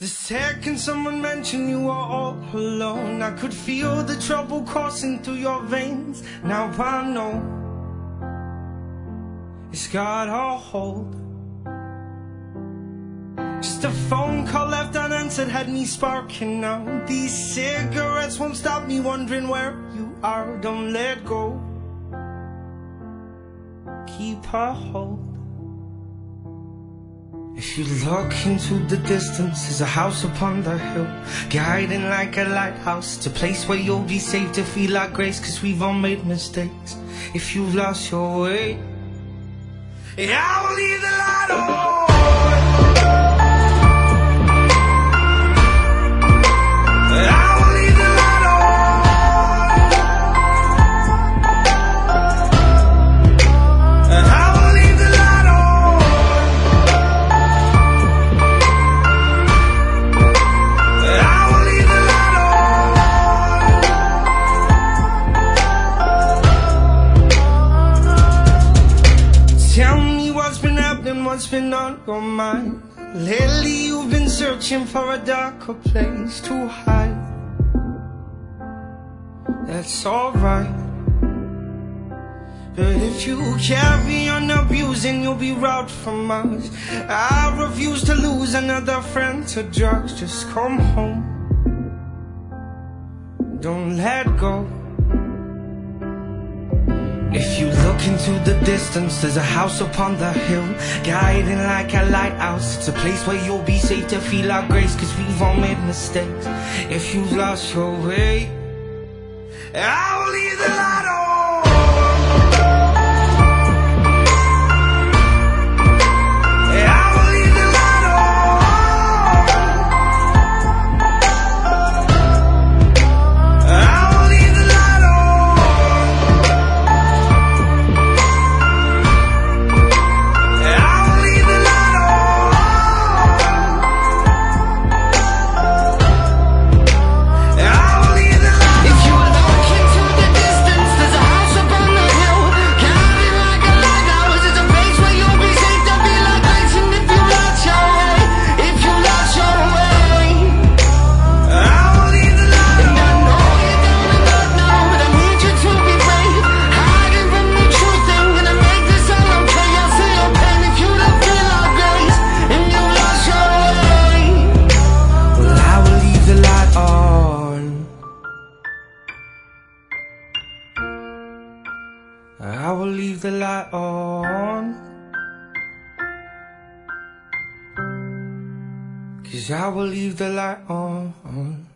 The second someone mentioned you were all alone, I could feel the trouble coursing through your veins. Now I know it's got a hold. Just a phone call left unanswered had me sparking now. These cigarettes won't stop me wondering where you are. Don't let go, keep a hold. If you look into the distance, there's a house upon the hill, guiding like a lighthouse. It's a place where you'll be safe to feel our grace, 'cause we've all made mistakes. If you've lost your way, I will leave the light on. Tell me what's been happening, what's been on your mind. Lately you've been searching for a darker place to hide. That's alright, but if you carry on abusing, you'll be robbed from us. I refuse to lose another friend to drugs. Just come home, don't let go. If you look into the distance, there's a house upon the hill, guiding like a lighthouse. It's a place where you'll be safe to feel our grace, 'cause we've all made mistakes. If you've lost your way, I'll leave the light on. I will leave the light on, 'cause I will leave the light on.